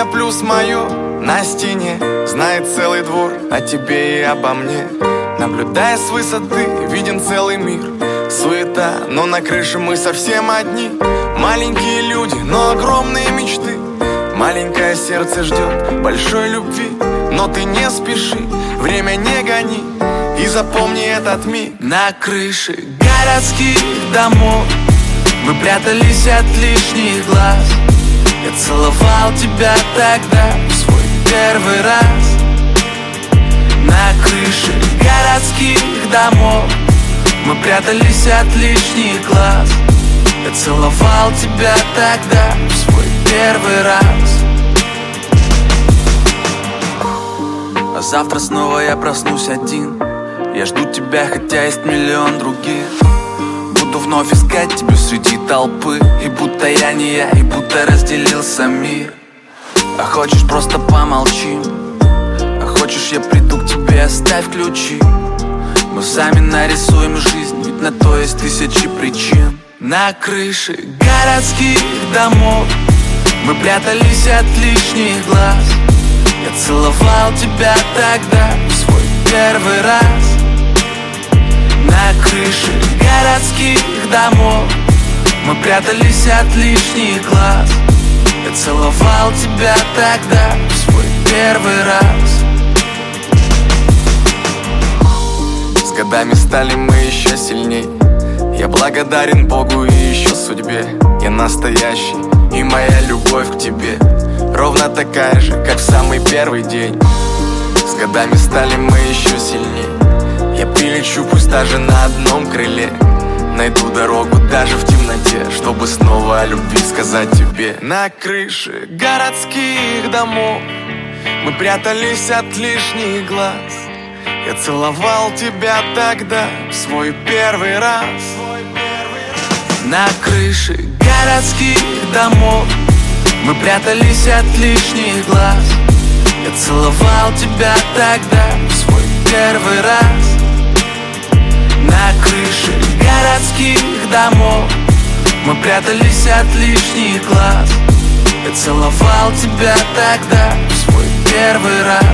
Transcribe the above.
имя плюс мое на стене знает целый двор о тебе и обо мне. Наблюдая с высоты, виден целый мир. Суета, но на крыше мы совсем одни. Маленькие люди, но огромные мечты. Маленькое сердце ждет большой любви. Но ты не спеши, время не гони. И запомни этот миг. На крыше городских домов мы прятались от лишних глаз. Я целовал тебя тогда в свой первый раз. На крыше городских домов мы прятались от лишних глаз. Я целовал тебя тогда в свой первый раз. А завтра снова я проснусь один. Я жду тебя, хотя есть миллион других. Буду вновь искать тебя среди толпы. И будто я не я, и будто разделился мир. А хочешь, просто помолчим. А хочешь, я приду к тебе, оставь ключи. Мы сами нарисуем жизнь, ведь на то есть тысячи причин. На крыше городских домов мы прятались от лишних глаз. Я целовал тебя тогда в свой первый раз. На крыше городских домов мы прятались от лишних глаз. Я целовал тебя тогда в свой первый раз. С годами стали мы еще сильней. Я благодарен Богу и еще судьбе. Я настоящий, и моя любовь к тебе ровно такая же, как в самый первый день. С годами стали мы еще сильней. Я прилечу, пусть даже на одном крыле. Найду дорогу даже в темноте, чтобы снова о любви сказать тебе. На крыше городских домов мы прятались от лишних глаз. Я целовал тебя тогда в свой первый раз. На крыше городских домов мы прятались от лишних глаз. Я целовал тебя тогда в свой первый раз. На крыше городских домов мы прятались от лишних глаз. Я целовал тебя тогда в свой первый раз.